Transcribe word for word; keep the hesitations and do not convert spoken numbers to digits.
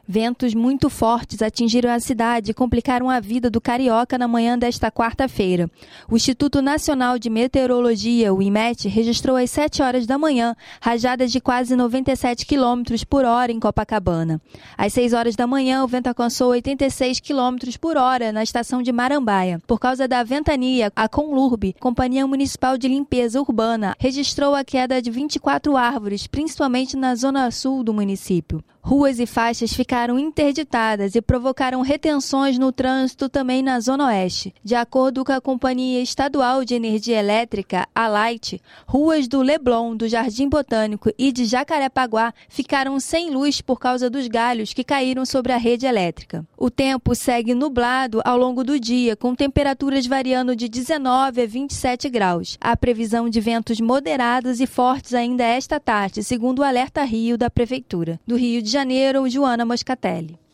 Ventos muito fortes atingiram a cidade e complicaram a vida do carioca na manhã desta quarta-feira. O Instituto Nacional de Meteorologia, o IMET, registrou às sete horas da manhã rajadas de quase noventa e sete quilômetros por hora em Copacabana. Às seis horas da manhã, o vento alcançou oitenta e seis quilômetros por hora na estação de Marambaia. Por causa da ventania, a Conlurb, Companhia Municipal de Limpeza Urbana, registrou a queda de vinte e quatro árvores, principalmente na zona sul do município. Ruas e faixas ficaram interditadas e provocaram retenções no trânsito também na Zona Oeste. De acordo com a Companhia Estadual de Energia Elétrica, a Light, ruas do Leblon, do Jardim Botânico e de Jacarepaguá ficaram sem luz por causa dos galhos que caíram sobre a rede elétrica. O tempo segue nublado ao longo do dia, com temperaturas variando de dezenove a vinte e sete graus. Há previsão de ventos moderados e fortes ainda esta tarde, segundo o Alerta Rio da Prefeitura do Rio de Janeiro, Joana Moscatelli.